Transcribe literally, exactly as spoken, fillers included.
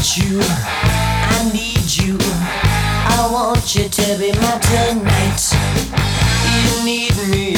you, I need you, I want you to be my tonight. You need me,